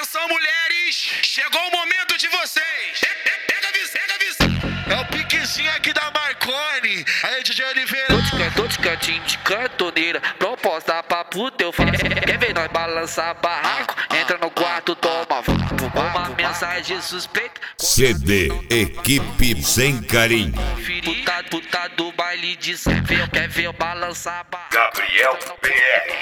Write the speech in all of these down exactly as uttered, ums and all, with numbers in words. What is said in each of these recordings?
Atenção, mulheres, chegou o momento de vocês. Pega a visão, pega a visão. É o piquezinho aqui da Marconi. Aí, D J Oliveira. Tô de canto, tô de cantinho de cantoneira. Proposta pra puta eu faço. Quer ver nós balançar barraco? Entra no quarto, toma uma mensagem suspeita. C D Equipe Sem Carinho. Puta, puta do baile de cê vê, quer ver eu balançar barraco? Gabriel P R.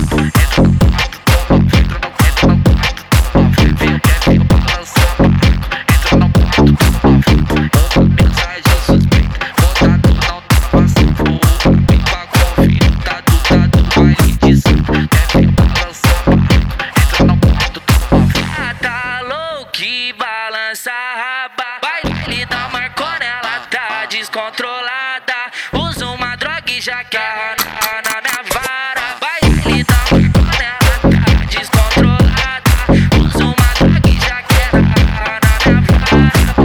Balança a raba, baile da Marconi, ela tá descontrolada. Usa uma droga e já quer na, na minha vara. Baile da Marconi, ela tá descontrolada. Usa uma droga e já quer na, na minha vara.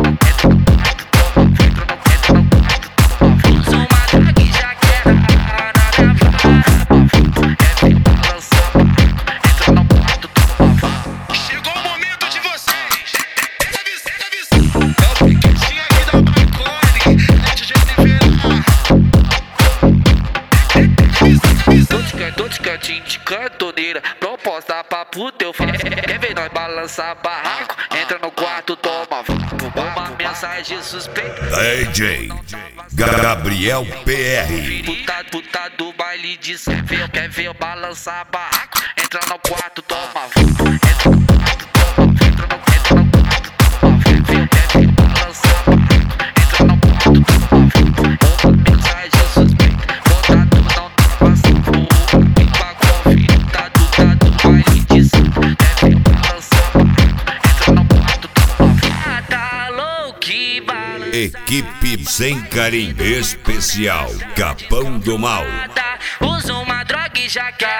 Usa uma droga e já quer na, na minha vara. É vir balançar, entra no quarto, toma vara. Chegou o momento de vocês. Pega a visão, pega a visão. É o piquezinho aqui da Marconi. Aí, D J Oliveira. Tô de canto, tô de cantinho de cantoneira. Proposta pra puta eu faço. Quer ver nós balançar barraco? Entra no quarto, toma uma mensagem suspeita. D J Gabriel P R. Puta, puta do baile de cê vê, quer ver eu balançar barraco? Entra no quarto, toma entra no quarto, toma entra no entra no quarto, toma quer ver, quer ver balançar barraco? Entra no quarto, toma uma mensagem suspeita. Contato não tá passando. Pipa conferida do tá do baile de cê quer ver eu balançar barraco? Entra no quarto, toma ah, tá louco que balança. Equipe Sem Carinho. Especial Capão do Mal. Usa uma droga e já quer